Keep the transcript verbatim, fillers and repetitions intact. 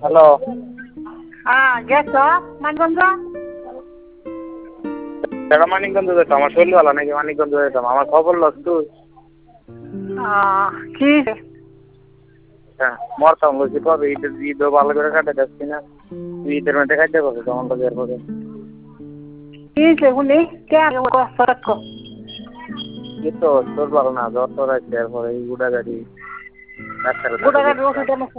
Hello. হ্যাঁ গেছো মানিকগঞ্জ? এটা মানিকগঞ্জ যেতাম, আমার শরীর ভালো নাকি মানিকগঞ্জ যেতাম, আমার খবর লস তুই। কি হ্যাঁ মরতাম বলছি কবে ঈদের ঈদও ভালো করে কাটে যাচ্ছি না, ঈদের মধ্যে কাটতে পারবে তখন তো বের করে কি শুনি কে সরক কি তো তোর ভালো না জ্বর তোর আছে এরপরে এই গুড়া গাড়ি ডাক্তারের গোটা গাড়ি ওষুধ